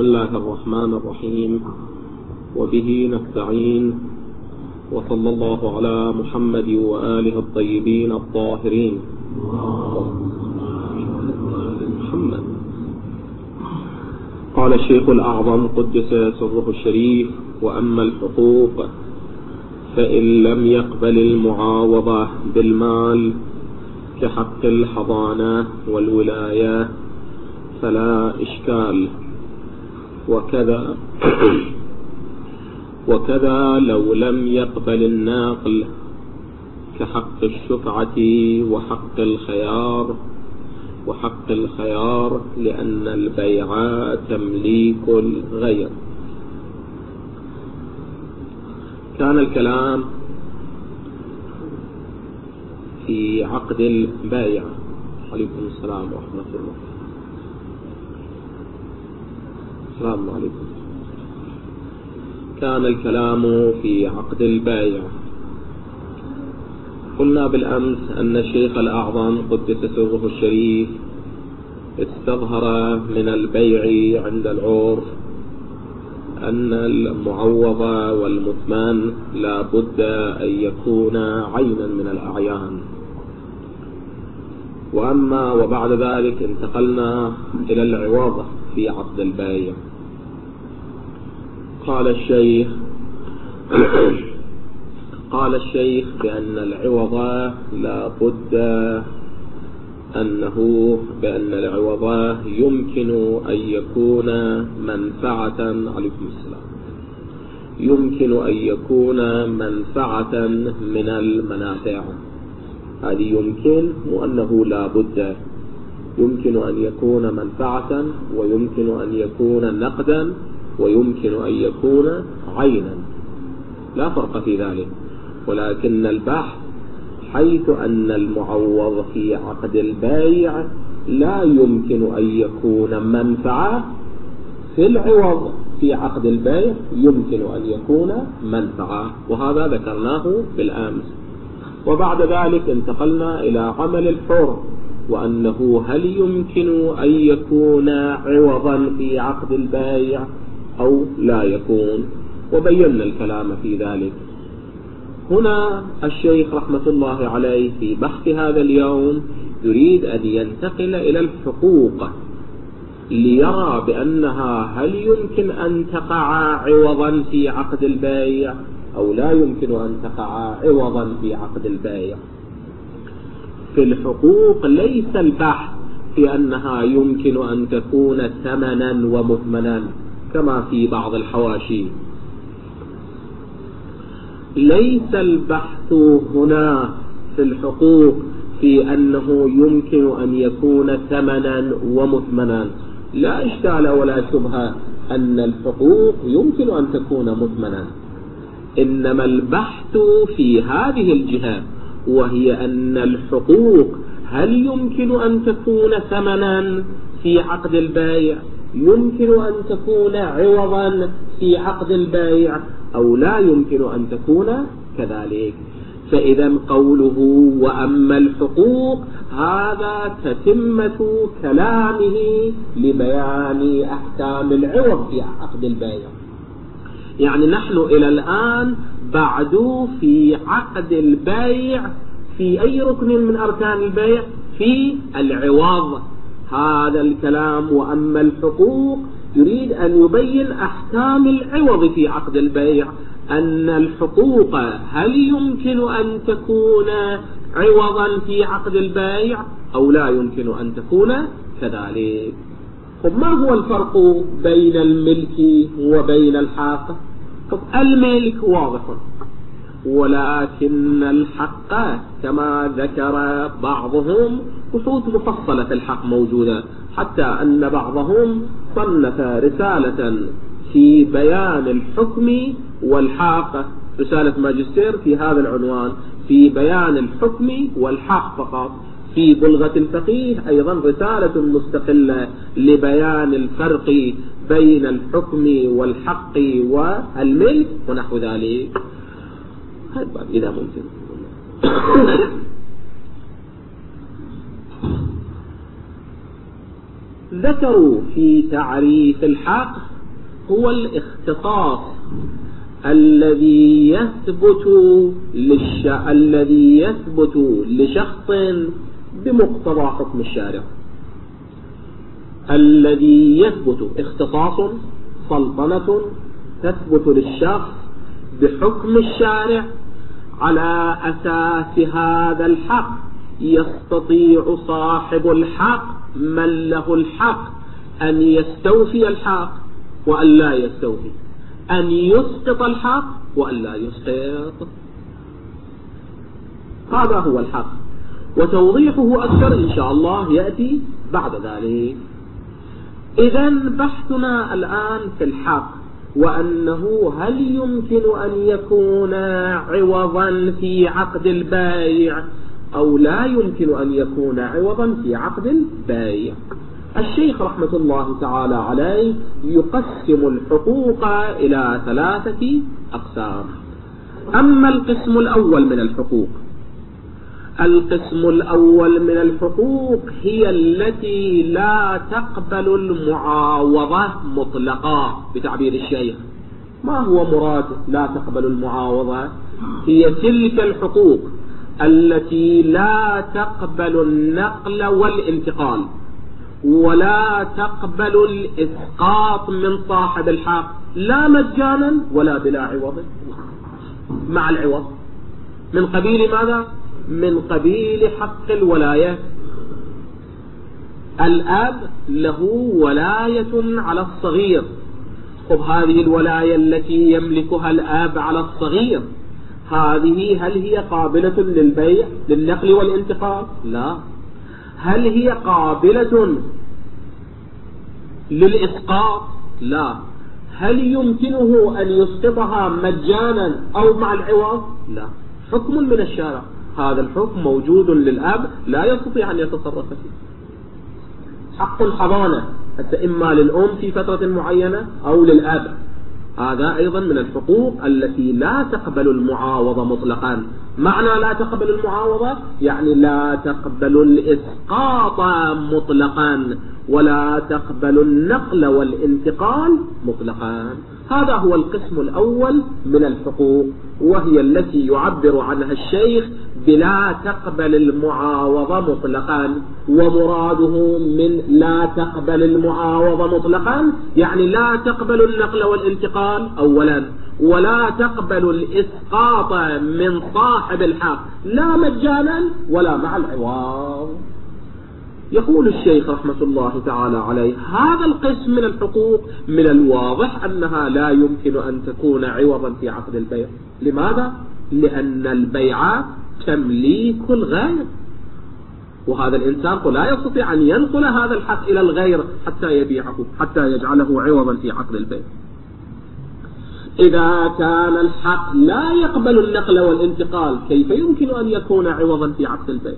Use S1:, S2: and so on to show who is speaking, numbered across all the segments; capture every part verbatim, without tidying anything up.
S1: الله الرحمن الرحيم، وبه نستعين، وصلى الله على محمد وآله الطيبين الطاهرين. محمد. قال الشيخ الأعظم قدس سره الشريف: وأما الحقوق فإن لم يقبل المعاوضة بالمال كحق الحضانة والولاية فلا إشكال، وكذا وكذا لو لم يقبل الناقل كحق الشفعة وحق الخيار وحق الخيار لأن البيع تمليك الغير. كان الكلام في عقد البيع. عليكم السلام ورحمة الله. السلام عليكم. كان الكلام في عقد البيع. قلنا بالأمس أن الشيخ الأعظم قدس سره الشريف استظهر من البيع عند العرف أن المعوض والمثمن لا بد أن يكون عينا من الأعيان. وأما وبعد ذلك انتقلنا إلى العوض في عقد البيع. قال الشيخ قال الشيخ بأن العوض لا بد أنه بأن العوض يمكن أن يكون منفعة. عليكم السلام. يمكن أن يكون منفعة من المنافع. هذه يمكن وأنه لا بد. يمكن أن يكون منفعة، ويمكن أن يكون نقدا، ويمكن أن يكون عينا، لا فرق في ذلك. ولكن البحث حيث أن المعوض في عقد البيع لا يمكن أن يكون منفعة، في العوض في عقد البيع يمكن أن يكون منفعة، وهذا ذكرناه بالأمس. وبعد ذلك انتقلنا إلى عمل الحر، وأنه هل يمكن أن يكون عوضا في عقد البيع أو لا يكون، وبينا الكلام في ذلك. هنا الشيخ رحمة الله عليه في بحث هذا اليوم يريد أن ينتقل إلى الحقوق ليرى بأنها هل يمكن أن تقع عوضا في عقد البيع أو لا يمكن أن تقع عوضا في عقد البيع. في الحقوق ليس البحث في أنها يمكن أن تكون ثمنا ومثمنا كما في بعض الحواشي. ليس البحث هنا في الحقوق في أنه يمكن أن يكون ثمنا ومثمنا. لا إشكال ولا شبهة أن الحقوق يمكن أن تكون مثمنا، إنما البحث في هذه الجهة، وهي أن الحقوق هل يمكن أن تكون ثمنا في عقد البيع، يمكن أن تكون عوضا في عقد البيع، أو لا يمكن أن تكون كذلك. فإذا قوله وأما الحقوق هذا تتمة كلامه لبيان أحكام العوض في عقد البيع. يعني نحن إلى الآن بعد في عقد البيع في أي ركن من أركان البيع؟ في العوض. هذا الكلام وأما الحقوق يريد أن يبين أحكام العوض في عقد البيع، أن الحقوق هل يمكن أن تكون عوضا في عقد البيع أو لا يمكن أن تكون كذلك. طب ما هو الفرق بين الملك وبين الحق؟ طب الملك واضح، ولكن الحق كما ذكر بعضهم خصوص مفصلة الحق موجودة، حتى أن بعضهم صنف رسالة في بيان الحكم والحق، رسالة ماجستير في هذا العنوان، في بيان الحكم والحق فقط. في بلغة الفقيه أيضا رسالة مستقلة لبيان الفرق بين الحكم والحق والملك ونحو ذلك. هذا إذا ممكن. ذكروا في تعريف الحق هو الاختصاص الذي يثبت للش... الذي يثبت لشخص بمقتضى حكم الشارع، الذي يثبت اختصاص سلطنة تثبت للشخص بحكم الشارع. على أساس هذا الحق يستطيع صاحب الحق من له الحق أن يستوفي الحق وأن لا يستوفي، أن يسقط الحق وأن لا يسقط. هذا هو الحق، وتوضيحه أكثر إن شاء الله يأتي بعد ذلك. إذن بحثنا الآن في الحق، وأنه هل يمكن أن يكون عوضا في عقد البيع أو لا يمكن أن يكون عوضا في عقد البيع. الشيخ رحمة الله تعالى عليه يقسم الحقوق إلى ثلاثة أقسام. أما القسم الأول من الحقوق، القسم الأول من الحقوق هي التي لا تقبل المعاوضة مطلقا بتعبير الشيخ. ما هو مراد لا تقبل المعاوضة؟ هي تلك الحقوق التي لا تقبل النقل والانتقال ولا تقبل الإسقاط من صاحب الحق، لا مجانا ولا بلا عوض، مع العوض. من قبيل ماذا؟ من قبيل حق الولاية. الأب له ولاية على الصغير، طب هذه الولاية التي يملكها الأب على الصغير هذه هل هي قابلة للبيع للنقل والانتقال؟ لا. هل هي قابلة للإسقاط؟ لا. هل يمكنه أن يسقطها مجانا أو مع العوض؟ لا. حكم من الشارع، هذا الحكم موجود للأب لا يستطيع أن يتصرف فيه. حق الحضانة إما للأم في فترة معينة أو للأب، هذا أيضا من الحقوق التي لا تقبل المعاوضة مطلقا. معنى لا تقبل المعاوضة يعني لا تقبل الإسقاط مطلقا ولا تقبل النقل والانتقال مطلقا. هذا هو القسم الأول من الحقوق، وهي التي يعبر عنها الشيخ بلا تقبل المعاوضة مطلقا. ومراده من لا تقبل المعاوضة مطلقا يعني لا تقبل النقل والانتقال أولا، ولا تقبل الإسقاط من صاحب الحق لا مجانا ولا مع العوض. يقول الشيخ رحمة الله تعالى عليه هذا القسم من الحقوق من الواضح أنها لا يمكن أن تكون عوضا في عقد البيع. لماذا؟ لأن البيع تمليك الغير، وهذا الإنسان لا يستطيع أن ينقل هذا الحق إلى الغير حتى يبيعه حتى يجعله عوضا في عقد البيع. إذا كان الحق لا يقبل النقل والانتقال كيف يمكن أن يكون عوضا في عقد البيع؟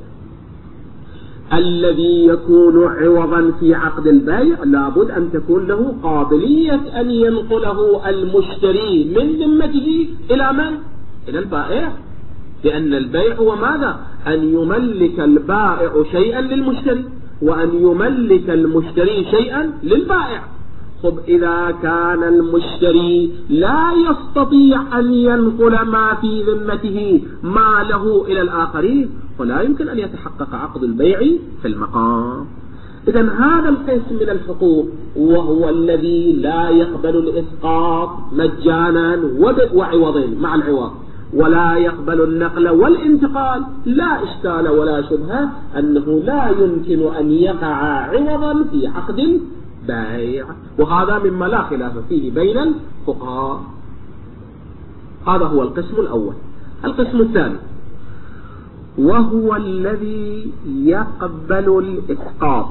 S1: الذي يكون عوضا في عقد البيع لابد أن تكون له قابلية أن ينقله المشتري من ذمته إلى من؟ إلى البائع. لأن البيع هو ماذا؟ أن يملك البائع شيئا للمشتري وأن يملك المشتري شيئا للبائع. طب إذا كان المشتري لا يستطيع أن ينقل ما في ذمته ما له إلى الآخرين فلا يمكن أن يتحقق عقد البيع في المقام. إذن هذا القسم من الحقوق وهو الذي لا يقبل الإسقاط مجانا وعوض مع العوض، ولا يقبل النقل والانتقال، لا إشكال ولا شبهة أنه لا يمكن أن يقع عوضا في عقد البيع، وهذا مما لا خلاف فيه بين الفقهاء. هذا هو القسم الأول. القسم الثاني وهو الذي يقبل الإسقاط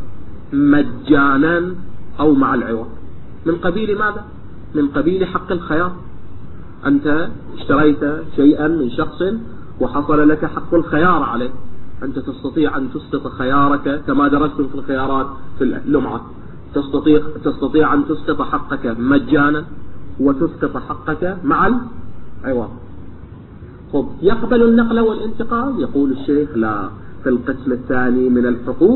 S1: مجانا أو مع العوض. من قبيل ماذا؟ من قبيل حق الخيار. أنت اشتريت شيئا من شخص وحصل لك حق الخيار عليه، أنت تستطيع أن تسقط خيارك كما درستم في الخيارات في اللمعة، تستطيع, تستطيع أن تسقط حقك مجانا وتسقط حقك مع العوض. طب يقبل النقل والانتقال؟ يقول الشيخ لا. في القسم الثاني من الحقوق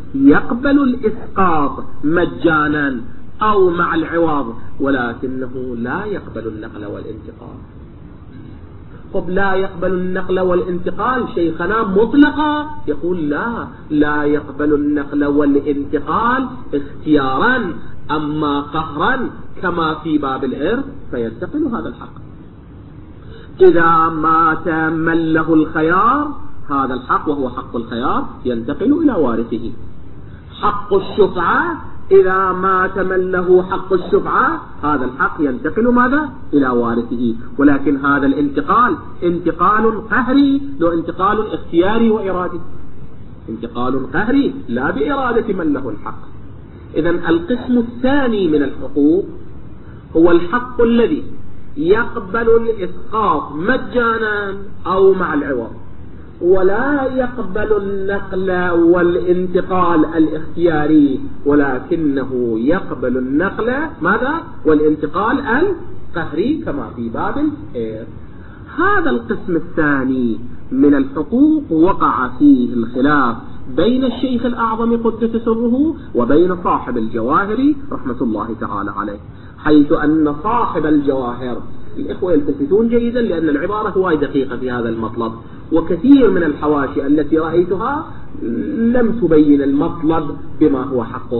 S1: يقبل الإسقاط مجانا أو مع العوض، ولكنه لا يقبل النقل والانتقال. طب لا يقبل النقل والانتقال شيخنا مطلقا؟ يقول لا، لا يقبل النقل والانتقال اختيارا، أما قهرا كما في باب الإرث فينتقل هذا الحق. إذا مات من له الخيار هذا الحق وهو حق الخيار ينتقل إلى وارثه. حق الشفعة إذا مات من له حق الشفعة هذا الحق ينتقل ماذا؟ إلى وارثه. ولكن هذا الانتقال انتقال قهري، لو انتقال اختياري وإرادي، انتقال قهري لا بإرادة من له الحق. إذن القسم الثاني من الحقوق هو الحق الذي يقبل الإسقاط مجانا أو مع العوض، ولا يقبل النقل والانتقال الاختياري، ولكنه يقبل النقل ماذا؟ والانتقال القهري كما في باب الإرث. هذا القسم الثاني من الحقوق وقع فيه الخلاف بين الشيخ الأعظم قدس سره وبين صاحب الجواهر رحمة الله تعالى عليه، حيث أن صاحب الجواهر، الإخوة يلتفتون جيدا لأن العبارة هواي دقيقة في هذا المطلب، وكثير من الحواشي التي رأيتها لم تبين المطلب بما هو حقه.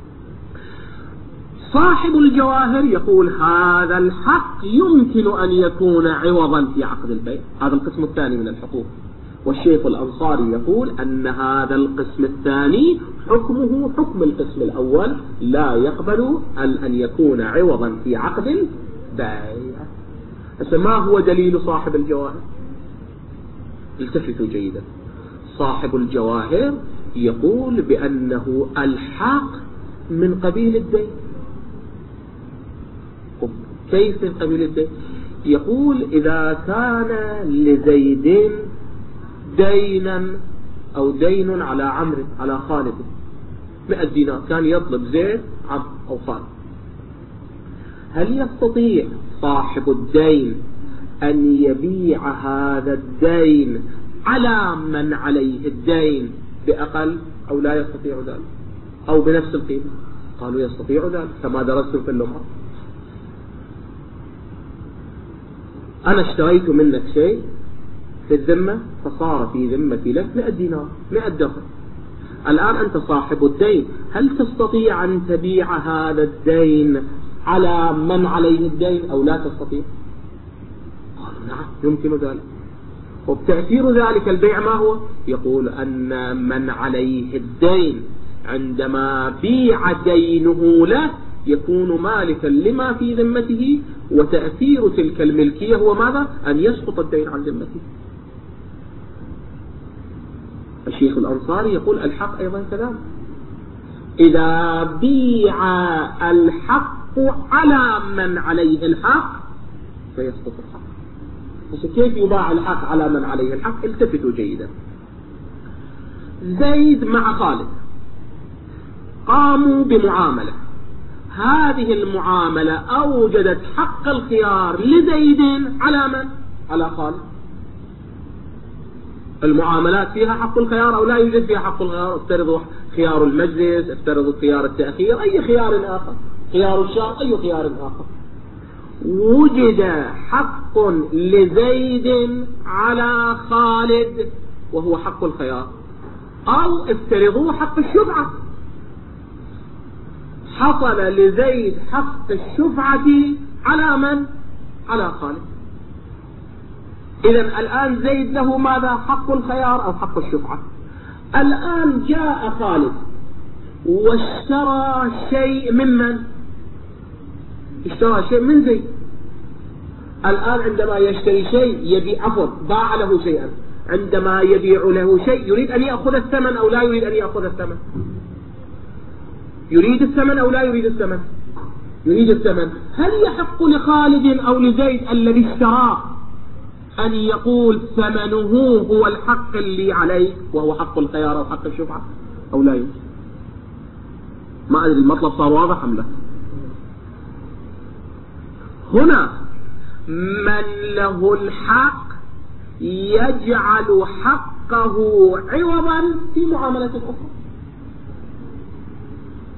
S1: صاحب الجواهر يقول هذا الحق يمكن أن يكون عوضا في عقد البيع، هذا القسم الثاني من الحقوق. والشيخ الأنصاري يقول أن هذا القسم الثاني حكمه حكم القسم الأول، لا يقبل أن يكون عوضا في عقد البيع. ما هو دليل صاحب الجواهر؟ التفتوا جيدا. صاحب الجواهر يقول بأنه الحق من قبيل الدين. كيف من قبيل الدين؟ يقول إذا كان لزيد دينا أو دين على عمرو على خالد مئة دينار، كان يطلب زيد عمرو أو خالد، هل يستطيع صاحب الدين أن يبيع هذا الدين على من عليه الدين بأقل أو لا يستطيع ذلك أو بنفس القيمة؟ قالوا يستطيع ذلك كما درستم في اللمعة. أنا اشتريت منك شيء في الذمة فصار في ذمتي لك مئة دينار مئة درهم، الآن أنت صاحب الدين، هل تستطيع أن تبيع هذا الدين على من عليه الدين أو لا تستطيع؟ قالوا نعم يمكن ذلك. وبتأثير ذلك البيع ما هو؟ يقول أن من عليه الدين عندما بيع دينه له يكون مالكا لما في ذمته، وتأثير تلك الملكية هو ماذا؟ أن يسقط الدين عن ذمته. الشيخ الأنصاري يقول الحق أيضا كذلك، إذا بيع الحق على من عليه الحق فيسقط الحق. كيف يباع الحق على من عليه الحق؟ التفتوا جيدا. زيد مع خالد قاموا بمعاملة، هذه المعاملة أوجدت حق الخيار لزيد على من؟ على خالد. المعاملات فيها حق الخيار أو لا يوجد فيها حق الخيار؟ افترضوا خيار المجلس، افترضوا خيار التأخير، أي خيار آخر، خيار الشرط، أي خيار آخر. وجد حق لزيد على خالد وهو حق الخيار، أو افترضوا حق الشفعة، حصل لزيد حق الشفعة على من؟ على خالد. إذن الآن زيد له ماذا؟ حق الخيار أو حق الشفعة. الآن جاء خالد واشترى شيء ممن؟ اشترى شيء من زيد. الآن عندما يشتري شيء يبيع، عفوا باع له شيئا، عندما يبيع له شيء يريد أن يأخذ الثمن أو لا يريد أن يأخذ الثمن؟ يريد الثمن أو لا يريد الثمن؟ يريد الثمن. هل يحق لخالد أو لزيد الذي اشتراه أن يقول ثمنه هو الحق اللي عليه وهو حق الخيار أو حق الشفعة أو لا يريد؟ ما أدري المطلب صار واضح أم لا؟ هنا من له الحق يجعل حقه عوضا في معاملة أخرى.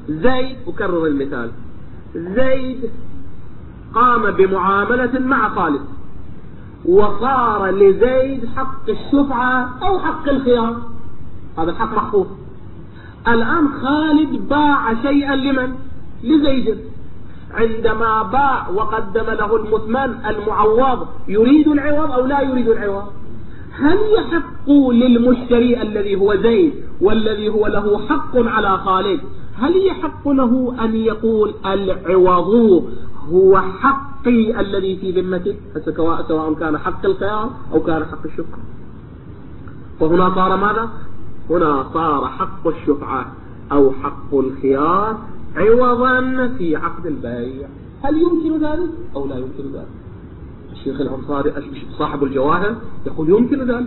S1: زيد، أكرر المثال، زيد قام بمعاملة مع خالد وصار لزيد حق الشفعة أو حق الخيار، هذا الحق محفوظ. الآن خالد باع شيئا لمن؟ لزيد. عندما باع وقدم له المثمن المعوض يريد العوض أو لا يريد العوض؟ هل يحق للمشتري الذي هو زيد والذي هو له حق على خالد، هل يحق له أن يقول العوض هو حقي الذي في ذمتك، سواء كان حق الخيار أو كان حق الشفعة؟ وهنا صار ماذا؟ هنا صار حق الشفعة أو حق الخيار عوضا في عقد البيع. هل يمكن ذلك أو لا يمكن ذلك؟ الشيخ الأنصاري صاحب الجواهر يقول يمكن ذلك،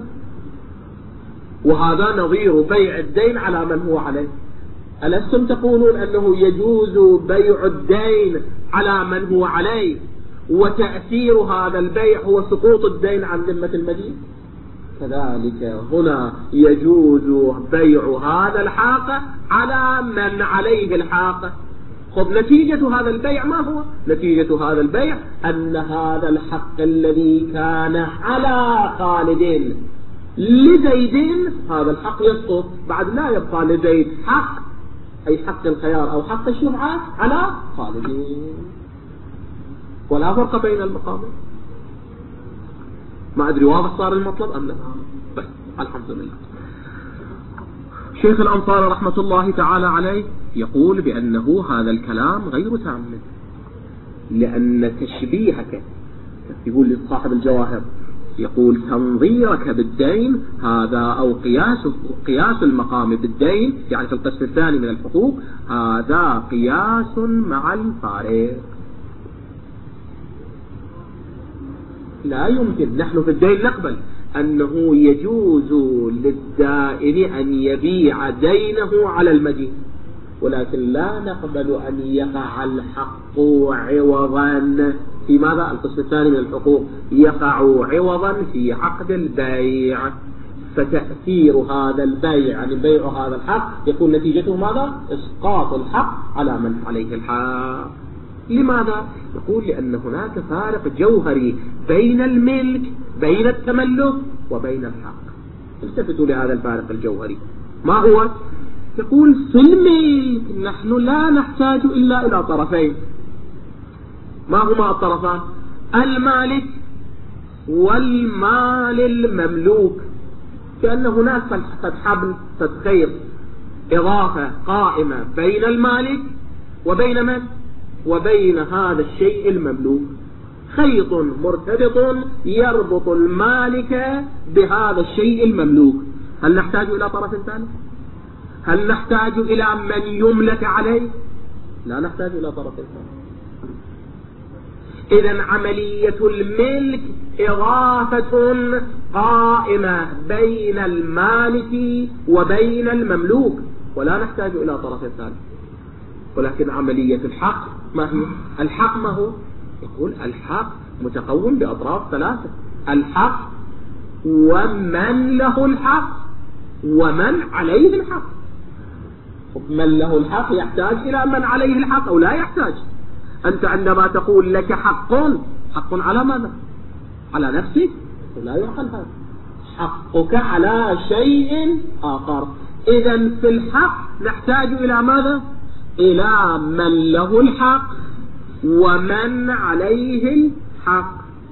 S1: وهذا نظير بيع الدين على من هو عليه. ألستم تقولون أنه يجوز بيع الدين على من هو عليه وتأثير هذا البيع هو سقوط الدين عن ذمة المدين؟ كذلك هنا يجوز بيع هذا الحق على من عليه الحق. خب نتيجة هذا البيع ما هو؟ نتيجة هذا البيع أن هذا الحق الذي كان على خالد لزيد هذا الحق يسقط، بعد لا يبقى لزيد حق أي حق الخيار أو حق الشفعة على خالد، ولا فرق بين المقامين. ما أدري واضح صار المطلب أم لا؟ بس الحمد لله. شيخ الأنصار رحمة الله تعالى عليه يقول بأنه هذا الكلام غير تام، لأن تشبيهك، يقول لصاحب الجواهر، يقول تنظيرك بالدين هذا أو قياس قياس المقام بالدين يعني في القسم الثاني من الحقوق هذا قياس مع الفارق. لا يمكن، نحن في الدين نقبل أنه يجوز للدائن أن يبيع دينه على المدين، ولكن لا نقبل أن يقع الحق عوضا في ماذا؟ القسم الثاني من الحقوق يقع عوضا في عقد البيع، فتأثير هذا البيع يعني بيع هذا الحق يكون نتيجته ماذا؟ إسقاط الحق على من عليه الحق. لماذا؟ يقول لأن هناك فارق جوهري بين الملك، بين التملك وبين الحق. التفتوا لهذا الفارق الجوهري، ما هو؟ يقول في الملك نحن لا نحتاج إلا إلى طرفين. ما هما الطرفان؟ المالك والمال المملوك، كأن هناك قد حبل قد خير إضافة قائمة بين المالك وبين من؟ وبين هذا الشيء المملوك، خيط مرتبط يربط المالك بهذا الشيء المملوك. هل نحتاج إلى طرف ثالث؟ هل نحتاج إلى من يملك عليه؟ لا نحتاج إلى طرف ثالث. إذن عملية الملك إضافة قائمة بين المالك وبين المملوك، ولا نحتاج إلى طرف ثالث. ولكن عملية الحق ما هي؟ الحق ما هو؟ يقول الحق متقوم بأطراف ثلاثة: الحق ومن له الحق ومن عليه الحق. من له الحق يحتاج إلى من عليه الحق أو لا يحتاج؟ أنت عندما تقول لك حق، حق على ماذا؟ على نفسك؟ لا يعقل هذا. حقك على شيء آخر. إذن في الحق نحتاج إلى ماذا؟ إلى من له الحق ومن عليه الحق.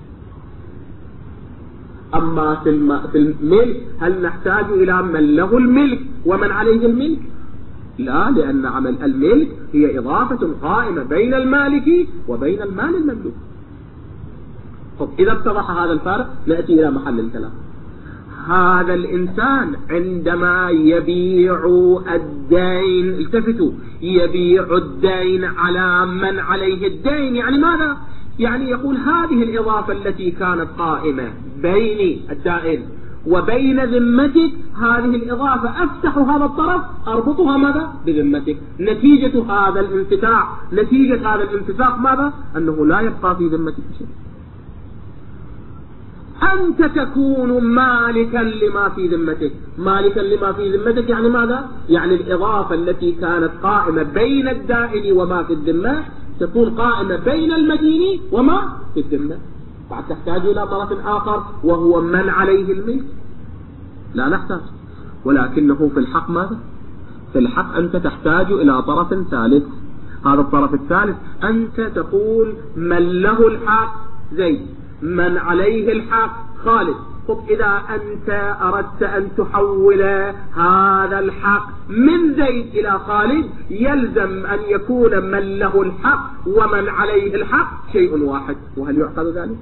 S1: أما في الملك هل نحتاج إلى من له الملك ومن عليه الملك؟ لا، لأن عمل الملك هي إضافة قائمة بين المالك وبين المال المملوك. طب إذا اتضح هذا الفارق نأتي إلى محل الكلام. هذا الإنسان عندما يبيع الدين، التفتوا، يبيع الدين على من عليه الدين، يعني ماذا؟ يعني يقول هذه الإضافة التي كانت قائمة بين الدائن وبين ذمتك، هذه الإضافة أفتح هذا الطرف أربطها ماذا؟ بذمتك. نتيجة هذا الانفتاح، نتيجة هذا الانفتاح ماذا؟ أنه لا يبقى في ذمتك شيء. أنت تكون مالكا لما في ذمتك. مالكا لما في ذمتك يعني ماذا؟ يعني الإضافة التي كانت قائمة بين الدائن وما في الذمة تكون قائمة بين المدين وما في الذمة. بعد تحتاج إلى طرف آخر وهو من عليه الملك؟ لا نحتاج. ولكنه في الحق ماذا؟ في الحق أنت تحتاج إلى طرف ثالث. هذا الطرف الثالث أنت تقول من له الحق زيد، من عليه الحق خالد. طب إذا أنت أردت أن تحول هذا الحق من زيد إلى خالد يلزم أن يكون من له الحق ومن عليه الحق شيء واحد. وهل يعقل ذلك؟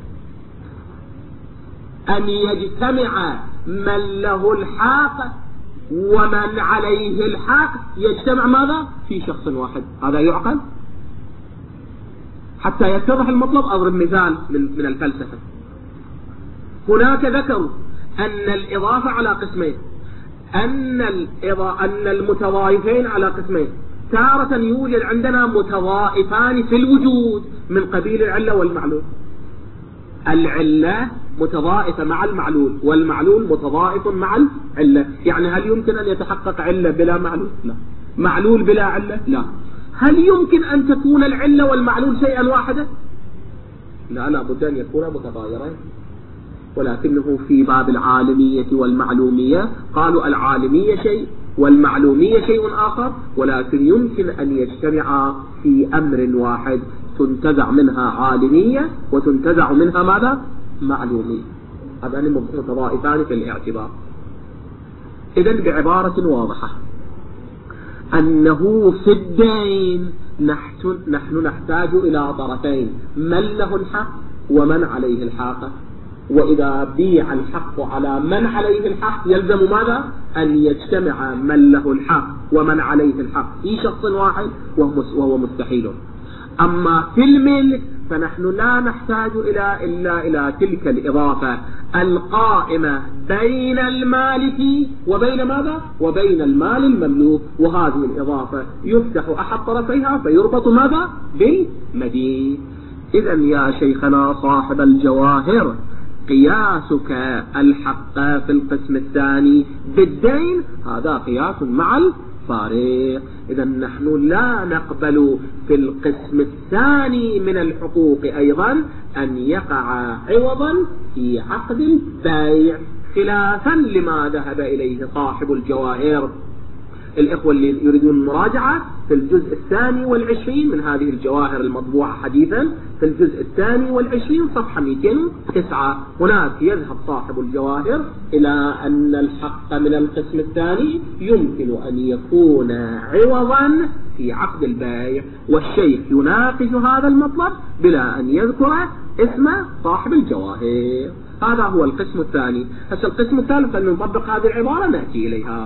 S1: أن يجتمع من له الحق ومن عليه الحق يجتمع ماذا؟ في شخص واحد. هذا يعقل؟ حتى يتضح المطلب أضرب مثال من, من الفلسفة. هناك ذكروا أن الإضافة على قسمين، أن, أن المتضايفين على قسمين. تارة يوجد عندنا متضائفان في الوجود من قبيل العلة والمعلول. العلة متضائفة مع المعلول والمعلول متضائف مع العلة. يعني هل يمكن أن يتحقق علة بلا معلول؟ لا. معلول بلا علة؟ لا. هل يمكن أن تكون العلة والمعلول شيئا واحدا؟ لا، لا بد أن يكون متغايرين. ولكنه في باب العالمية والمعلومية قالوا العالمية شيء والمعلومية شيء آخر، ولكن يمكن أن يجتمعا في أمر واحد، تنتزع منها عالمية وتنتزع منها ماذا؟ معلومية. هذان متضائفان في الاعتبار. إذن بعبارة واضحة أنه في الدين نحن, نحن نحتاج إلى طرفين، من له الحق ومن عليه الحق. وإذا بيع الحق على من عليه الحق يلزم ماذا؟ أن يجتمع من له الحق ومن عليه الحق في شخص واحد، وهو مستحيل. أما في الملك فنحن لا نحتاج إلى إلا إلى تلك الإضافة القائمة بين المالك وبين ماذا؟ وبين المال المملوك. وهذه الإضافة يفتح أحد طرفيها فيربط ماذا؟ بالمدين. إذن يا شيخنا صاحب الجواهر قياسك الحق في القسم الثاني بالدين هذا قياس مع الفارق. إذا نحن لا نقبل في القسم الثاني من الحقوق أيضا أن يقع عوضا في عقد البيع، خلافا لما ذهب إليه صاحب الجواهر. الإخوة اللي يريدون المراجعة في الجزء الثاني والعشرين من هذه الجواهر المطبوعة حديثا في الجزء الثاني والعشرين صفحة مئتين وتسعة، هناك يذهب صاحب الجواهر إلى أن الحق من القسم الثاني يمكن أن يكون عوضا في عقد البيع، والشيخ يناقش هذا المطلب بلا أن يذكر اسم صاحب الجواهر. هذا هو القسم الثاني. هسه القسم الثالث أن نطبق هذه العبارة نأتي إليها.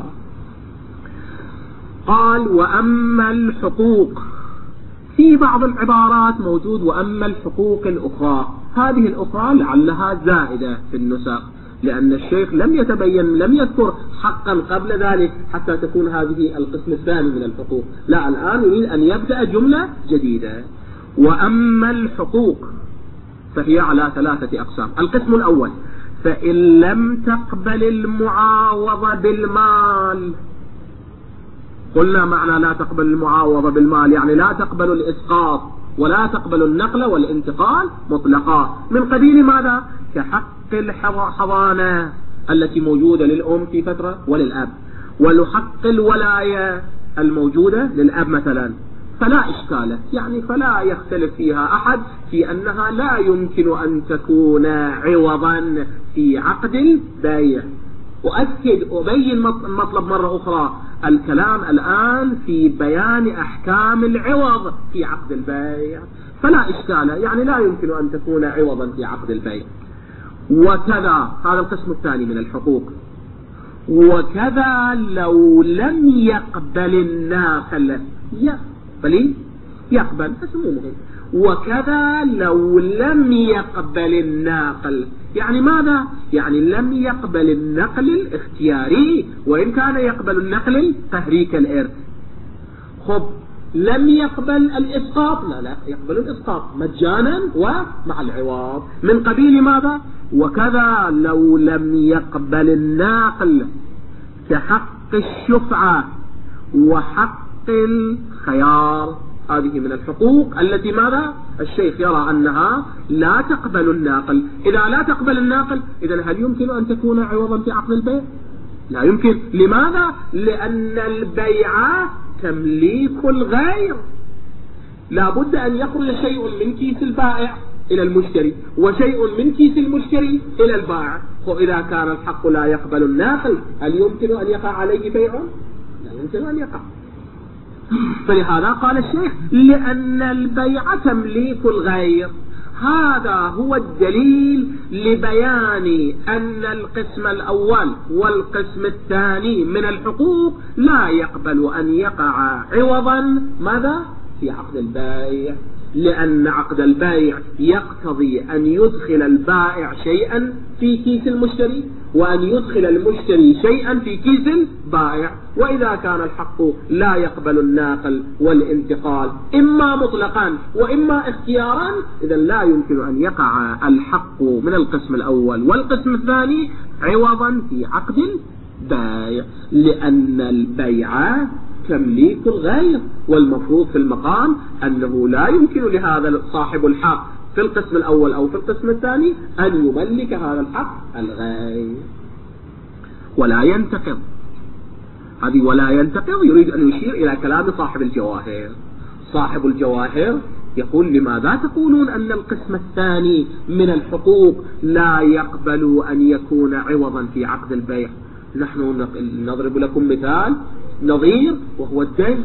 S1: قال وأما الحقوق، في بعض العبارات موجود وأما الحقوق الأخرى. هذه الأخرى لعلها زائدة في النسخ، لأن الشيخ لم يتبين لم يذكر حقا قبل ذلك حتى تكون هذه القسم الثاني من الحقوق. لا، الآن يريد أن يبدأ جملة جديدة. وأما الحقوق فهي على ثلاثة أقسام. القسم الأول فإن لم تقبل المعاوضة بالمال. قلنا معنى لا تقبل المعاوضة بالمال يعني لا تقبل الإسقاط ولا تقبل النقل والانتقال مطلقا، من قبيل ماذا؟ كحق الحضانة التي موجودة للأم في فترة وللأب، ولحق الولاية الموجودة للأب مثلا، فلا إشكال يعني فلا يختلف فيها أحد في أنها لا يمكن أن تكون عوضا في عقد البيع. وأكد أبين مطلب مرة أخرى، الكلام الآن في بيان أحكام العوض في عقد البيع، فلا إشكال يعني لا يمكن أن تكون عوضا في عقد البيع. وكذا هذا القسم الثاني من الحقوق. وكذا لو لم يقبل الناقل يقبل يقبل اسمه مهم. وكذا لو لم يقبل الناقل يعني ماذا؟ يعني لم يقبل النقل الاختياري وإن كان يقبل النقل القهري كالإرث. خب لم يقبل الإسقاط، لا لا يقبل الإسقاط مجانا ومع العوض، من قبيل ماذا؟ وكذا لو لم يقبل الناقل كحق الشفعة وحق الخيار، هذه من الحقوق التي ماذا الشيخ يرى أنها لا تقبل الناقل. إذا لا تقبل الناقل إذن هل يمكن أن تكون عوضا في عقد البيع؟ لا يمكن. لماذا؟ لأن البيع تمليك الغير، لا بد أن يخرج شيء من كيس البائع إلى المشتري وشيء من كيس المشتري إلى البائع. وإذا كان الحق لا يقبل الناقل هل يمكن أن يقع عليه بيع؟ لا يمكن أن يقع. فلهذا قال الشيخ لأن البيع تمليك الغير. هذا هو الدليل لبيان أن القسم الأول والقسم الثاني من الحقوق لا يقبل أن يقع عوضا ماذا في عقد البيع، لأن عقد البيع يقتضي أن يدخل البائع شيئا في كيس المشتري وأن يدخل المشتري شيئا في كيس البائع. وإذا كان الحق لا يقبل الناقل والانتقال إما مطلقا وإما اختيارا إذا لا يمكن أن يقع الحق من القسم الأول والقسم الثاني عوضا في عقد البيع، لأن البيع تمليك الغير. والمفروض في المقام أنه لا يمكن لهذا صاحب الحق في القسم الأول أو في القسم الثاني أن يملك هذا الحق الغير ولا ينتقض. هذه ولا ينتقض يريد أن يشير إلى كلام صاحب الجواهر. صاحب الجواهر يقول لماذا تقولون أن القسم الثاني من الحقوق لا يقبل أن يكون عوضا في عقد البيع؟ نحن نضرب لكم مثال نظير وهو الدين.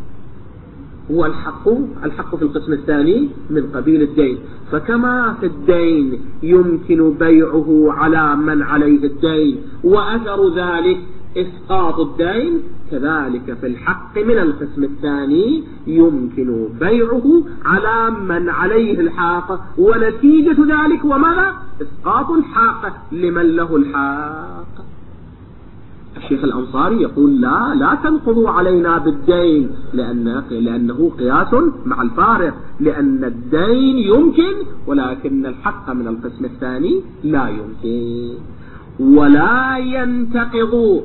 S1: هو الحق الحق في القسم الثاني من قبيل الدين، فكما في الدين يمكن بيعه على من عليه الدين وأثر ذلك إسقاط الدين، كذلك في الحق من القسم الثاني يمكن بيعه على من عليه الحق ونتيجة ذلك وماذا إسقاط الحق لمن له الحق. الشيخ الأنصاري يقول لا لا تنقضوا علينا بالدين لأن لأنه قياس مع الفارق، لأن الدين يمكن ولكن الحق من القسم الثاني لا يمكن. ولا ينتقض،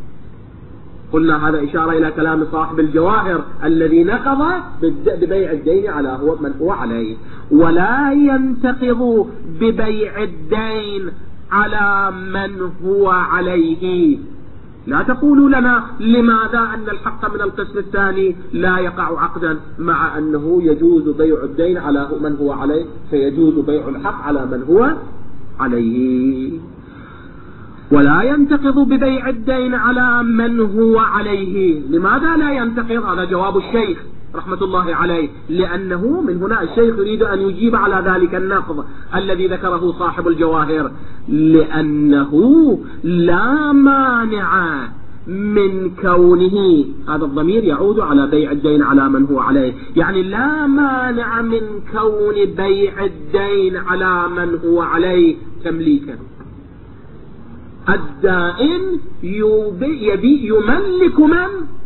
S1: قلنا هذا إشارة إلى كلام صاحب الجواهر الذي نقض ببيع الدين على هو من هو عليه. ولا ينتقض ببيع الدين على من هو عليه. لا تقولوا لنا لماذا أن الحق من القسم الثاني لا يقع عقدا مع أنه يجوز بيع الدين على من هو عليه فيجوز بيع الحق على من هو عليه. ولا ينتقض ببيع الدين على من هو عليه. لماذا لا ينتقض؟ هذا جواب الشيخ رحمة الله عليه، لأنه من هنا الشيخ يريد أن يجيب على ذلك النقض الذي ذكره صاحب الجواهر، لأنه لا مانع من كونه، هذا الضمير يعود على بيع الدين على من هو عليه، يعني لا مانع من كون بيع الدين على من هو عليه تمليكا. الدائن يبي يملك من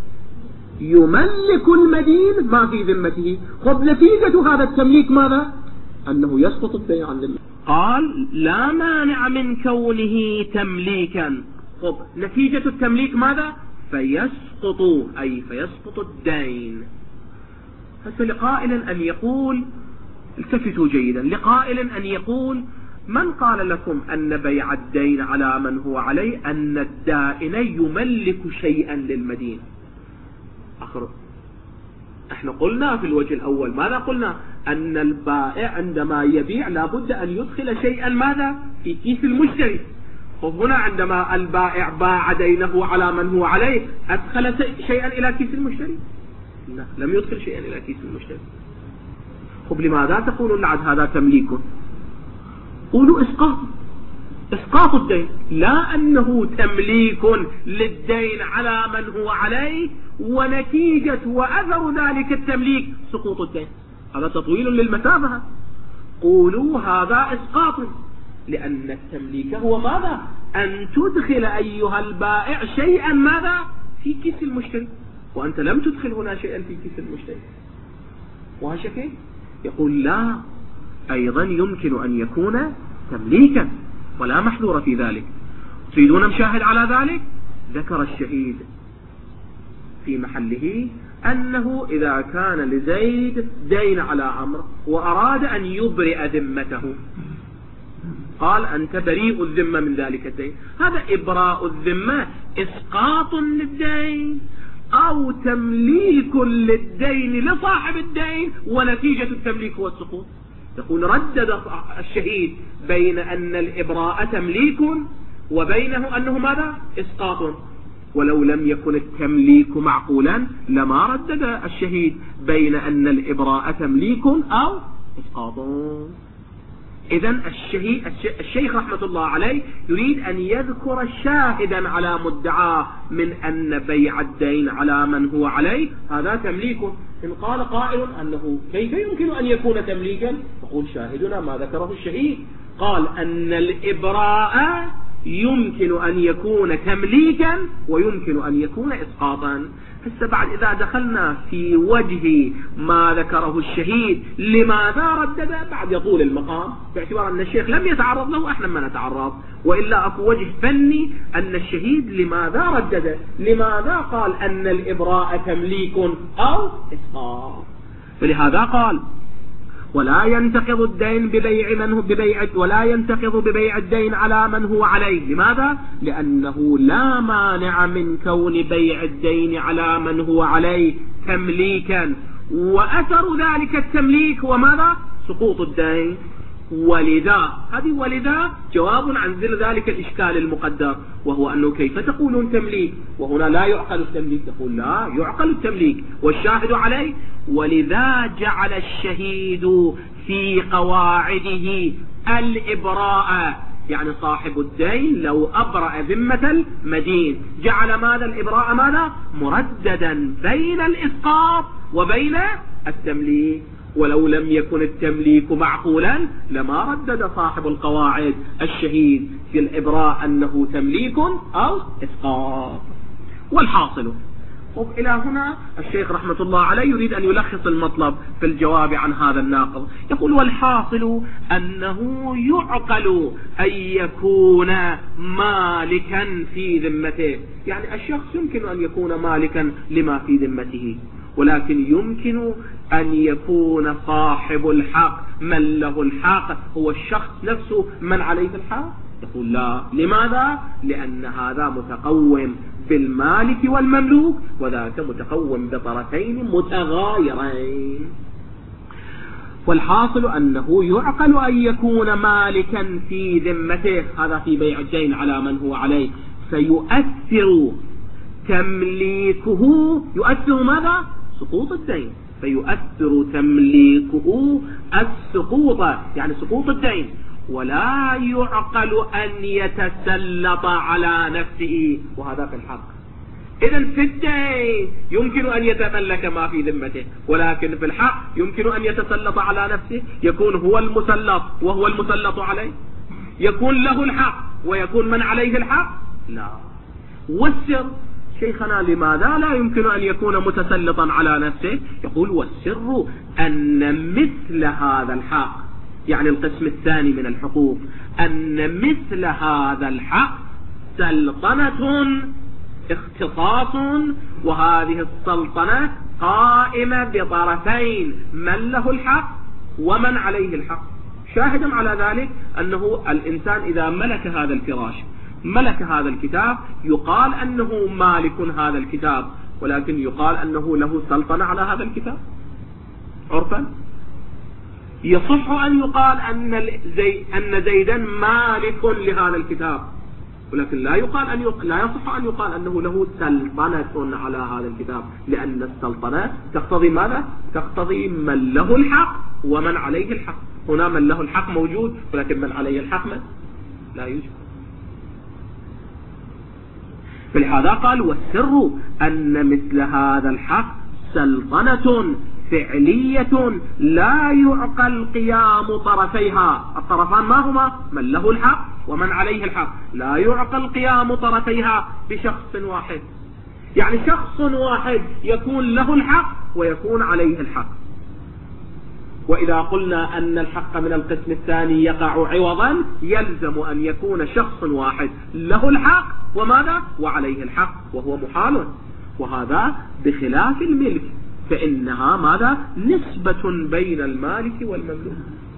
S1: يملك المدين ما في ذمته. خب نتيجة هذا التمليك ماذا؟ أنه يسقط الدين عن ذمته. قال لا مانع من كونه تمليكا. خب نتيجة التمليك ماذا؟ فيسقط، أي فيسقط الدين. هسه لقائل أن يقول، التفتوا جيدا، لقائل أن يقول من قال لكم أن بيع الدين على من هو عليه أن الدائن يملك شيئا للمدين؟ أخر احنا قلنا في الوجه الأول ماذا قلنا؟ أن البائع عندما يبيع لابد أن يدخل شيئا ماذا في كيس المشتري. وهنا عندما البائع باع دينه على من هو عليه أدخل شيئا إلى كيس المشتري؟ لا، لم يدخل شيئا إلى كيس المشتري. خب لماذا تقولون لعد هذا تمليك؟ قولوا إسقاط إسقاط الدين، لا أنه تمليك للدين على من هو عليه ونتيجة وأثر ذلك التمليك سقوط الدين. هذا تطويل للمسافة. قولوا هذا إسقاط، لأن التمليك هو ماذا؟ أن تدخل أيها البائع شيئا ماذا في كيس المشتري، وأنت لم تدخل هنا شيئا في كيس المشتري. وهشكي يقول لا، أيضا يمكن أن يكون تمليكا، ولا محذور في ذلك. تريدون مشاهد على ذلك؟ ذكر الشهيد في محله أنه إذا كان لزيد دين على عمرو وأراد أن يبرئ ذمته، قال أنت بريء الذمة من ذلك الدين، هذا إبراء الذمة إسقاط للدين أو تمليك للدين لصاحب الدين، ونتيجة التمليك هو السقوط. يقول ردد الشهيد بين أن الإبراء تمليك وبينه أنه ماذا؟ إسقاط. ولو لم يكن التمليك معقولا لما ردد الشهيد بين أن الإبراء تمليك أو إسقاط. إذن الشهيد الشيخ رحمة الله عليه يريد أن يذكر شاهدا على مدعاه من أن بيع الدين على من هو عليه هذا تمليك. إن قال قائل أنه كيف يمكن أن يكون تمليكا؟ يقول شاهدنا ما ذكره الشهيد، قال أن الإبراء يمكن أن يكون تمليكا ويمكن أن يكون إسقاطا. هسه بعد إذا دخلنا في وجه ما ذكره الشهيد لماذا ردد بعد يطول المقام، باعتبار أن الشيخ لم يتعرض له احنا ما نتعرض، وإلا أكو وجه فني أن الشهيد لماذا ردد، لماذا قال أن الإبراء تمليك أو إسقاط. فلهذا قال ولا ينتقض الدين ببيع من هو ببيع ولا ينتقض ببيع الدين على من هو عليه. لماذا؟ لأنه لا مانع من كون بيع الدين على من هو عليه تمليكا، وأثر ذلك التمليك هو ماذا؟ سقوط الدين. ولذا هذه ولذا جواب عن ذلك الإشكال المقدر، وهو أنه كيف تقولون تمليك وهنا لا يعقل التمليك؟ تقول لا يعقل التمليك والشاهد عليه. ولذا جعل الشهيد في قواعده الإبراء، يعني صاحب الدين لو أبرأ ذمة المدين جعل ماذا؟ الإبراء ماذا؟ مرددا بين الإسقاط وبين التمليك. ولو لم يكن التمليك معقولا لما ردد صاحب القواعد الشهيد في الإبراء أنه تمليك أو إسقاط. والحاصل إلى هنا الشيخ رحمة الله عليه يريد أن يلخص المطلب في الجواب عن هذا الناقض. يقول والحاصل أنه يعقل أن يكون مالكا في ذمته، يعني الشخص يمكن أن يكون مالكا لما في ذمته، ولكن يمكن أن يكون صاحب الحق من له الحق هو الشخص نفسه من عليه الحق. يقول لا. لماذا؟ لأن هذا متقوم بالمالك والمملوك، وذاك متقوم بطرفين متغايرين. والحاصل أنه يعقل أن يكون مالكا في ذمته، هذا في بيع الدين على من هو عليه، فيؤثر تمليكه يؤثر ماذا؟ سقوط الدين. فيؤثر تمليكه السقوط، يعني سقوط الدين. ولا يعقل أن يتسلط على نفسه، وهذا في الحق. إذن في الدين يمكن أن يتملك ما في ذمته، ولكن في الحق يمكن أن يتسلط على نفسه، يكون هو المسلط وهو المسلط عليه، يكون له الحق ويكون من عليه الحق؟ لا. والسر شيخنا لماذا لا يمكن أن يكون متسلطا على نفسه؟ يقول والسر أن مثل هذا الحق، يعني القسم الثاني من الحقوق، أن مثل هذا الحق سلطنة اختصاص، وهذه السلطنة قائمة بطرفين من له الحق ومن عليه الحق. شاهدا على ذلك أنه الإنسان إذا ملك هذا الفراش ملك هذا الكتاب يقال أنه مالك هذا الكتاب، ولكن يقال أنه له سلطنة على هذا الكتاب عرفا. يصح أن يقال أن زي أن زيدا مالك لهذا الكتاب، ولكن لا يقال أن يقال لا يصح أن يقال أنه له سلطنة على هذا الكتاب، لأن السلطنة تقتضي ماذا؟ تقتضي من له الحق ومن عليه الحق. هنا من له الحق موجود، ولكن من عليه الحق من لا يوجد. فلهذا قال والسر أن مثل هذا الحق سلطنة فعلية لا يعقل قيام طرفيها. الطرفان ما هما؟ من له الحق ومن عليه الحق. لا يعقل قيام طرفيها بشخص واحد، يعني شخص واحد يكون له الحق ويكون عليه الحق. وإذا قلنا أن الحق من القسم الثاني يقع عوضا يلزم أن يكون شخص واحد له الحق وماذا وعليه الحق، وهو محال، وهذا بخلاف الملك فإنها ماذا نسبة بين المالك والمملوك،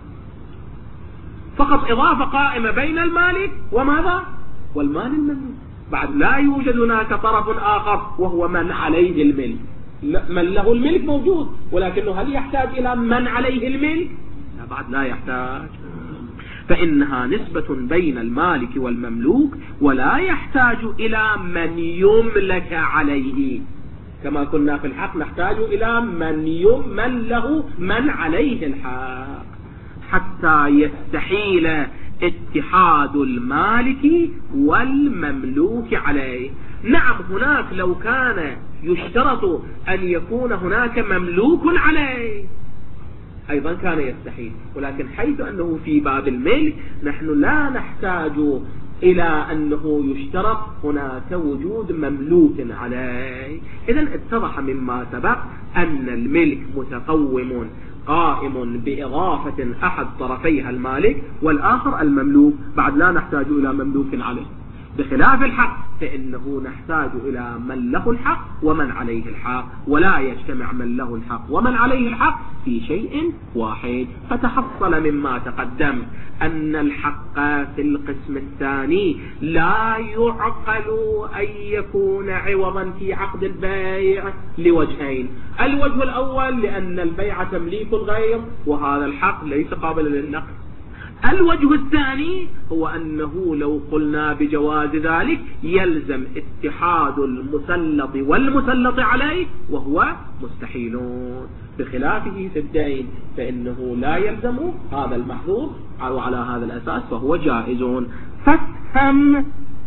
S1: فقط إضافة قائمة بين المالك وماذا والمال المملوك، بعد لا يوجد هناك طرف آخر وهو من عليه الملك. من له الملك موجود، ولكنه هل يحتاج إلى من عليه الملك؟ لا، بعد لا يحتاج، فإنها نسبة بين المالك والمملوك ولا يحتاج إلى من يملك عليه، كما كنا في الحق نحتاج إلى من يمن له من عليه الحق حتى يستحيل اتحاد المالك والمملوك عليه. نعم، هناك لو كان يشترط أن يكون هناك مملوك عليه أيضا كان يستحيل، ولكن حيث أنه في باب الملك نحن لا نحتاج إلى أنه يشترط هناك وجود مملوك عليه. إذن اتضح مما سبق أن الملك متقوم قائم بإضافة أحد طرفيها المالك والآخر المملوك، بعد لا نحتاج إلى مملوك عليه، بخلاف الحق فإنه نحتاج إلى من له الحق ومن عليه الحق، ولا يجتمع من له الحق ومن عليه الحق في شيء واحد. فتحصل مما تقدم أن الحق في القسم الثاني لا يعقل أن يكون عوضا في عقد البيع لوجهين: الوجه الأول لأن البيع تمليك الغير وهذا الحق ليس قابل للنقل، الوجه الثاني هو أنه لو قلنا بجواز ذلك يلزم اتحاد المسلط والمسلط عليه وهو مستحيل، بخلافه في الدين فإنه لا يلزم هذا المحظور، وعلى هذا الأساس فهو جائز. فافهم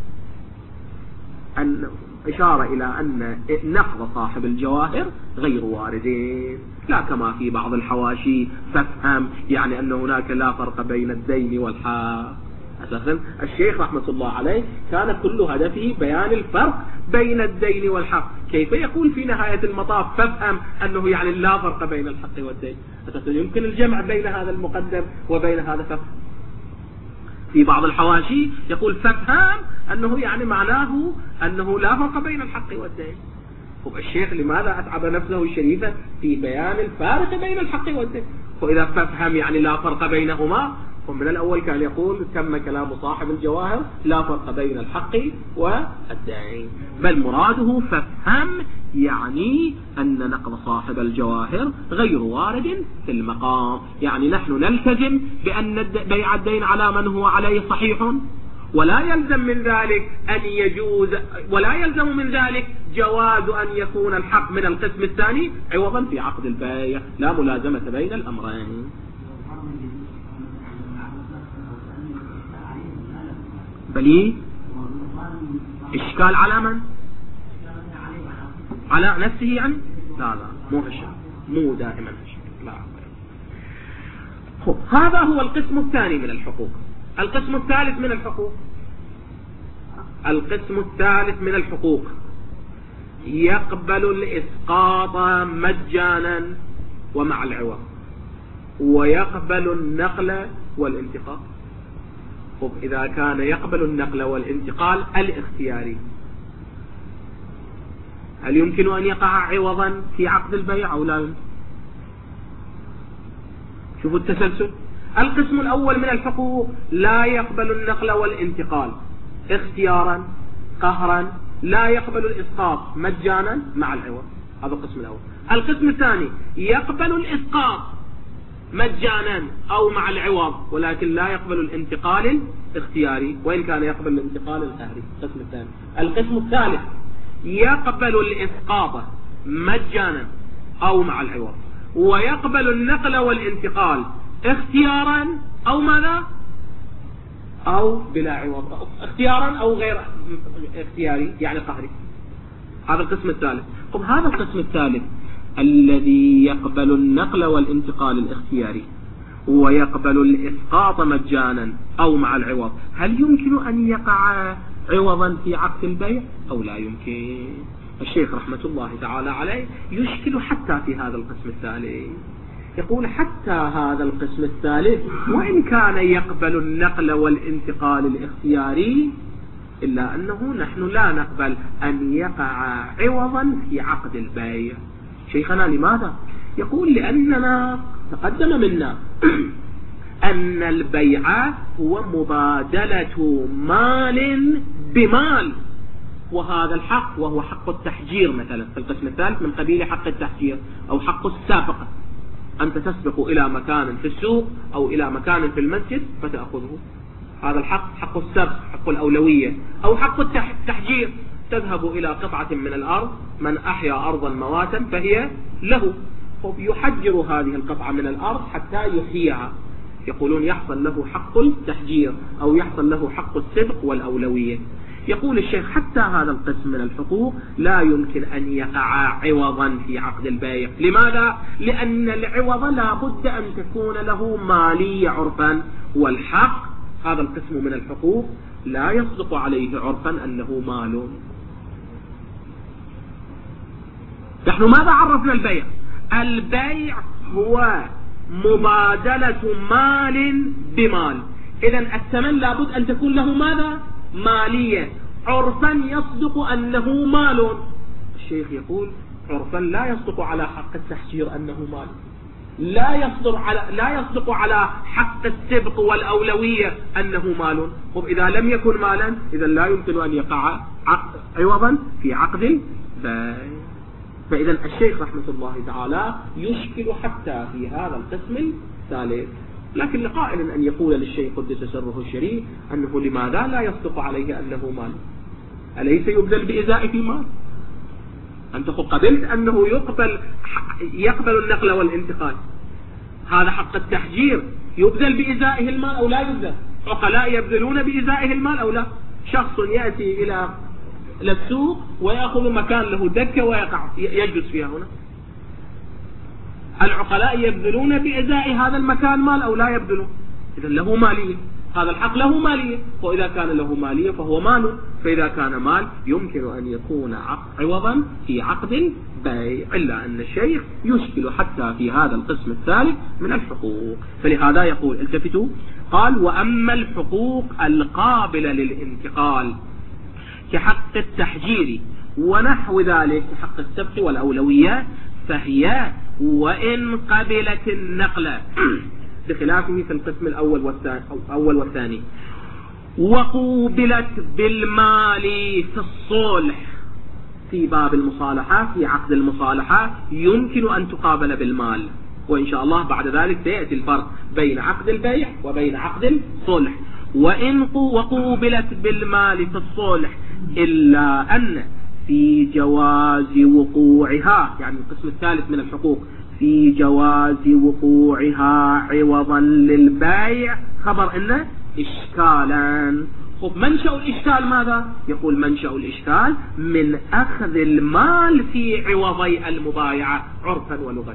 S1: أن إشارة إلى أن نقض صاحب الجواهر غير واردين، لا كما في بعض الحواشي فافهم يعني أن هناك لا فرق بين الدين والحق. أساسا الشيخ رحمة الله عليه كان كل هدفه بيان الفرق بين الدين والحق، كيف يقول في نهاية المطاف فافهم أنه يعني لا فرق بين الحق والدين؟ أساسا يمكن الجمع بين هذا المقدم وبين هذا فافهم. في بعض الحواشي يقول فافهم أنه يعني معناه أنه لا فرق بين الحق والدين. الشيخ لماذا أتعب نفسه الشريفة في بيان الفارق بين الحق والدين؟ وإذا فافهم يعني لا فرق بينهما، ومن الأول كان يقول تم كلام صاحب الجواهر لا فرق بين الحق والدين، بل مراده فافهم يعني أن نقض صاحب الجواهر غير وارد في المقام، يعني نحن نلتزم بأن بيع الدين على من هو عليه صحيح، ولا يلزم من ذلك أن يجوز ولا يلزم من ذلك جواز أن يكون الحق من القسم الثاني عوضا في عقد البيع، لا ملازمة بين الأمرين. بلي إشكال على من؟ على نفسه يعني؟ لا لا مو هالشيء، مو دائما هالشيء، لا. هذا هو القسم الثاني من الحقوق. القسم الثالث من الحقوق القسم الثالث من الحقوق يقبل الإسقاط مجانا ومع العوض، ويقبل النقل والانتقال. طب إذا كان يقبل النقل والانتقال الاختياري، هل يمكن أن يقع عوضا في عقد البيع أو لا يمكن؟ شوفوا التسلسل. القسم الأول من الحقوق لا يقبل النقل والانتقال اختيارا قهرا، لا يقبل الإسقاط مجانا مع العوض، هذا القسم الأول. القسم الثاني يقبل الإسقاط مجانا أو مع العوض، ولكن لا يقبل الانتقال الاختياري وإن كان يقبل الانتقال القهري، القسم الثاني. القسم الثالث يقبل الإسقاط مجانا أو مع العوض، ويقبل النقل والانتقال اختيارا أو ماذا أو بلا عوض، اختيارا أو غير اختياري يعني قهري، هذا القسم الثالث. طب هذا القسم الثالث الذي يقبل النقل والانتقال الاختياري ويقبل الإسقاط مجانا أو مع العوض، هل يمكن أن يقع عوضا في عقد البيع أو لا يمكن؟ الشيخ رحمة الله تعالى عليه يشكل حتى في هذا القسم الثالث، يقول حتى هذا القسم الثالث وإن كان يقبل النقل والانتقال الاختياري إلا أنه نحن لا نقبل أن يقع عوضا في عقد البيع. شيخنا لماذا؟ يقول لأننا تقدم منا أن البيع هو مبادلة مال بمال، وهذا الحق وهو حق التحجير مثلا في القسم الثالث من قبيل حق التحجير أو حق السابقة، أنت تسبق إلى مكان في السوق أو إلى مكان في المسجد فتأخذه، هذا الحق حق السبق حق الأولوية، أو حق التحجير تذهب إلى قطعة من الأرض، من أحيا أرضا مواتا فهي له، يحجر هذه القطعة من الأرض حتى يحييها، يقولون يحصل له حق التحجير أو يحصل له حق السبق والأولوية. يقول الشيخ حتى هذا القسم من الحقوق لا يمكن أن يقع عوضا في عقد البيع. لماذا؟ لأن العوض لا بد أن تكون له مالية عرفا، والحق هذا القسم من الحقوق لا يصدق عليه عرفا أنه مال. نحن ماذا عرفنا البيع؟ البيع هو مبادلة مال بمال، إذن الثمن لابد أن تكون له ماذا؟ مالية، عرفا يصدق أنه مال. الشيخ يقول عرفا لا يصدق على حق التحجير أنه مال، لا يصدق على لا يصدق على حق السبق والأولوية أنه مال. وإذا لم يكن مالا إذا لا يمكن أن يقع عوضا في عقد البيع. فإذا الشيخ رحمة الله تعالى يشكل حتى في هذا القسم الثالث، لكن لقائل أن يقول للشيخ قدس سره الشريف أنه لماذا لا يصدق عليه أنه مال؟ أليس يبذل بإزاء في مال؟ أنت قبلت أنه يقبل يقبل النقل والانتقال، هذا حق التحجير يبذل بإزائه المال أو لا يبذل؟ عقلاء يبذلون بإزائه المال أو لا؟ شخص يأتي إلى السوق ويأخذ مكان له دكة ويقع يجلس فيها هنا، العقلاء يبذلون بإزاء هذا المكان مال أو لا يبذلون؟ إذا له مالية، هذا الحق له مالية، وإذا كان له مالية فهو مال، فإذا كان مال يمكن أن يكون عوضا في عقد البيع، إلا أن الشيخ يشكل حتى في هذا القسم الثالث من الحقوق. فلهذا يقول التفتوا، قال وأما الحقوق القابلة للانتقال كحق التحجير ونحو ذلك كحق السبق والأولوية فهي وإن قبلت النقل بخلافه في القسم الأول والثاني, أول والثاني وقوبلت بالمال في الصلح في باب المصالحة في عقد المصالحة يمكن أن تقابل بالمال، وإن شاء الله بعد ذلك سيأتي الفرق بين عقد البيع وبين عقد الصلح. وإن وقوبلت بالمال في الصلح إلا أن في جواز وقوعها، يعني القسم الثالث من الحقوق، في جواز وقوعها عوضا للبيع خبر إنه إشكالا. خب منشأ الإشكال ماذا؟ يقول منشأ الإشكال من أخذ المال في عوضي المبايعة عرفا ولغة.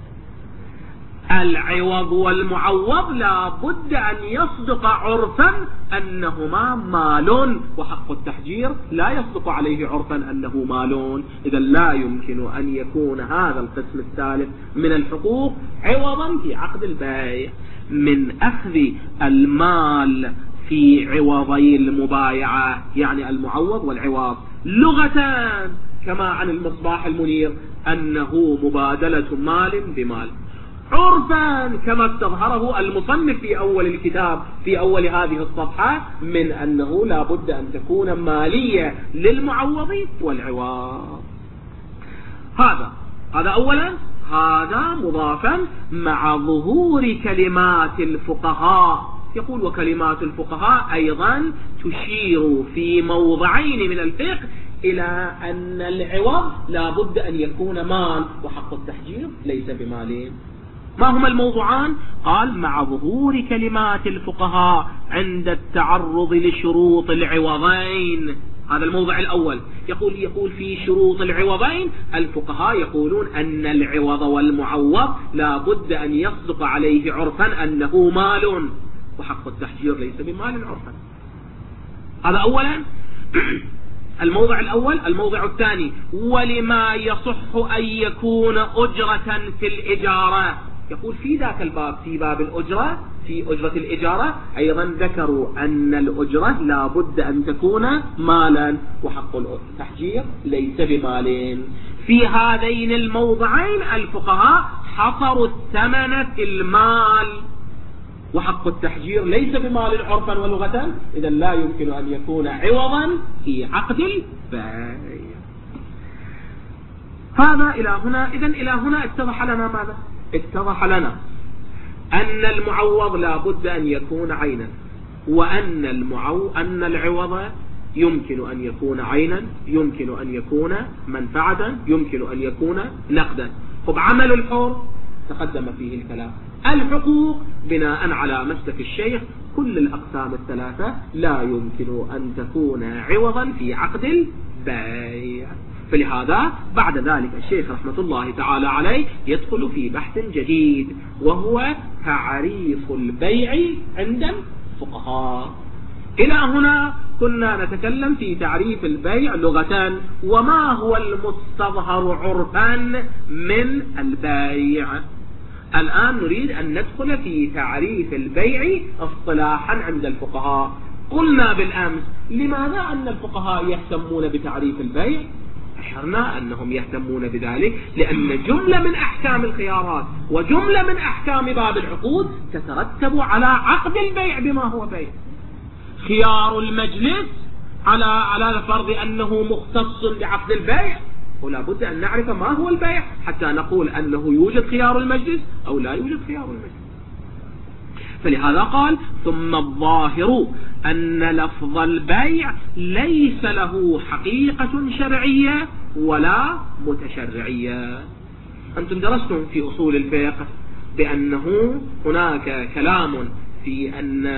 S1: العوض والمعوض لا بد أن يصدق عرفا أنهما مال، وحق التحجير لا يصدق عليه عرفا أنه مال. إذا لا يمكن أن يكون هذا القسم الثالث من الحقوق عوضا في عقد البيع من أخذ المال في عوضي المبايعة، يعني المعوض والعوض لغة كما عن المصباح المنير أنه مبادلة مال بمال، عرفا كما استظهره المصنف في أول الكتاب في أول هذه الصفحة من أنه لا بد أن تكون مالية للمعوض والعوض. هذا هذا أولا، هذا مضافا مع ظهور كلمات الفقهاء. يقول وكلمات الفقهاء أيضا تشير في موضعين من الفقه إلى أن العوض لا بد أن يكون مال، وحق التحجير ليس بمالين. ما هما الموضوعان؟ قال مع ظهور كلمات الفقهاء عند التعرض لشروط العوضين. هذا الموضع الأول. يقول يقول في شروط العوضين الفقهاء يقولون أن العوض والمعوض لا بد أن يصدق عليه عرفا أنه مال، وحق التحجير ليس بمال عرفا. هذا أولا الموضع الأول. الموضع الثاني ولما يصح أن يكون أجرة في الإجارة. يقول في ذاك الباب في باب الأجرة في أجرة الإجارة أيضا ذكروا أن الأجرة لا بد أن تكون مالا، وحق التحجير ليس بمال. في هذين الموضعين الفقهاء حصروا الثمن في المال، وحق التحجير ليس بمال عرفا ولغة، إذا لا يمكن أن يكون عوضا في عقد البيع. هذا إلى هنا. إذا إلى هنا اتضح لنا ماذا؟ اتضح لنا أن المعوض لا بد أن يكون عينا، وأن المعو أن العوض يمكن أن يكون عينا، يمكن أن يكون منفعة، يمكن أن يكون نقدا. طب عمل الحر تقدم فيه الكلام. الحقوق بناء على مسلك الشيخ كل الأقسام الثلاثة لا يمكن أن تكون عوضا في عقد البيع. فلهذا بعد ذلك الشيخ رحمة الله تعالى عليه يدخل في بحث جديد، وهو تعريف البيع عند الفقهاء. إلى هنا كنا نتكلم في تعريف البيع لغة، وما هو المستظهر عرفا من البيع. الآن نريد أن ندخل في تعريف البيع اصطلاحا عند الفقهاء. قلنا بالأمس لماذا أن الفقهاء يهتمون بتعريف البيع؟ أشرنا أنهم يهتمون بذلك لأن جملة من أحكام الخيارات وجملة من أحكام باب العقود تترتب على عقد البيع بما هو بيع. خيار المجلس على على فرض أنه مختص بعقد البيع، ولا بد أن نعرف ما هو البيع حتى نقول أنه يوجد خيار المجلس أو لا يوجد خيار المجلس. فلهذا قال ثم الظاهر أن لفظ البيع ليس له حقيقة شرعية ولا متشرعية. أنتم درستم في أصول الفقه بأنه هناك كلام في أن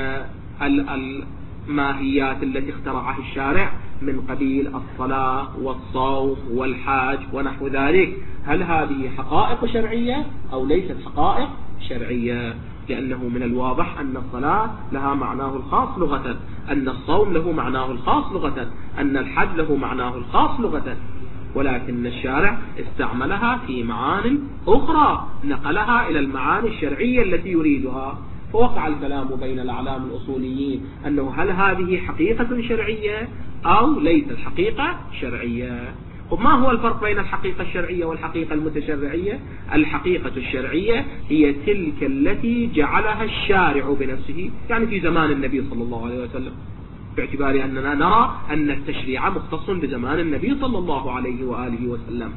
S1: الماهيات التي اخترعها الشارع من قبيل الصلاة والصوم والحاج ونحو ذلك، هل هذه حقائق شرعية أو ليست حقائق شرعية؟ لأنه من الواضح أن الصلاة لها معناه الخاص لغة، أن الصوم له معناه الخاص لغة، أن الحج له معناه الخاص لغة، ولكن الشارع استعملها في معان أخرى نقلها إلى المعاني الشرعية التي يريدها. فوقع الكلام بين الأعلام الأصوليين أنه هل هذه حقيقة شرعية أو ليست حقيقة شرعية. وما هو الفرق بين الحقيقة الشرعية والحقيقة المتشرعية؟ الحقيقة الشرعية هي تلك التي جعلها الشارع بنفسه، يعني في زمان النبي صلى الله عليه وسلم، باعتبار أننا نرى أن التشريع مختص بزمان النبي صلى الله عليه وآله وسلم.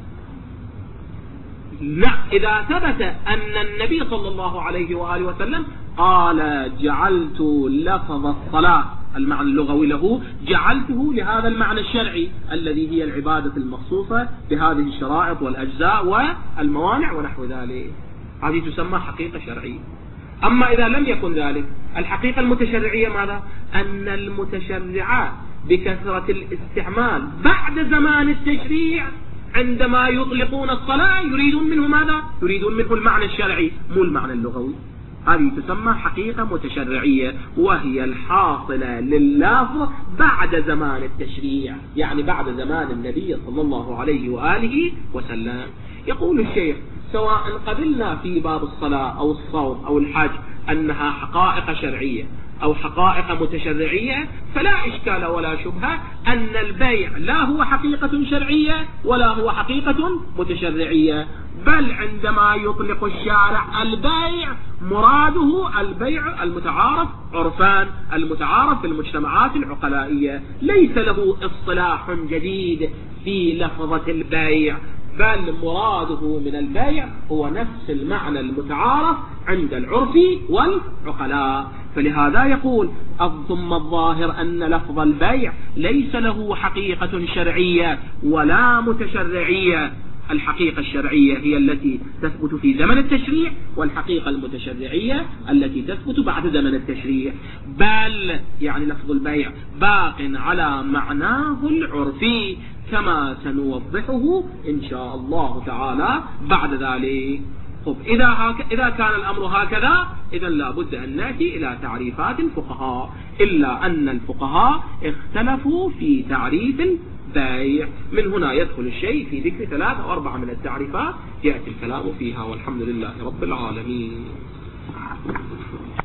S1: لا، إذا ثبت أن النبي صلى الله عليه وآله وسلم قال جعلت لفظ الصلاة المعنى اللغوي له جعلته لهذا المعنى الشرعي الذي هي العبادة المخصوصة بهذه الشرائط والأجزاء والموانع ونحو ذلك، هذه تسمى حقيقة شرعية. أما إذا لم يكن ذلك، الحقيقة المتشرعية ماذا؟ أن المتشرعات بكثرة الاستعمال بعد زمان التشريع عندما يطلقون الصلاة يريدون منه ماذا؟ يريدون منه المعنى الشرعي مو المعنى اللغوي. هذه تسمى حقيقة متشرعية، وهي الحاصلة لللفظ بعد زمان التشريع، يعني بعد زمان النبي صلى الله عليه وآله وسلم. يقول الشيخ سواء قبلنا في باب الصلاة أو الصوم أو الحج أنها حقائق شرعية أو حقائق متشرعية، فلا إشكال ولا شبهة أن البيع لا هو حقيقة شرعية ولا هو حقيقة متشرعية، بل عندما يطلق الشارع البيع مراده البيع المتعارف عرفان المتعارف في المجتمعات العقلائية، ليس له اصطلاح جديد في لفظة البيع، بل مراده من البيع هو نفس المعنى المتعارف عند العرف والعقلاء. فلهذا يقول ثم الظاهر أن لفظ البيع ليس له حقيقة شرعية ولا متشرعية. الحقيقة الشرعية هي التي تثبت في زمن التشريع، والحقيقة المتشرعية التي تثبت بعد زمن التشريع، بل يعني لفظ البيع باق على معناه العرفي كما سنوضحه إن شاء الله تعالى بعد ذلك. طب إذا, هك... إذا كان الأمر هكذا إذا لا بد أن نأتي إلى تعريفات الفقهاء، إلا أن الفقهاء اختلفوا في تعريف بيع. من هنا يدخل الشيء في ذكر ثلاثة أو أربعة من التعريفات يأتي الكلام فيها، والحمد لله رب العالمين.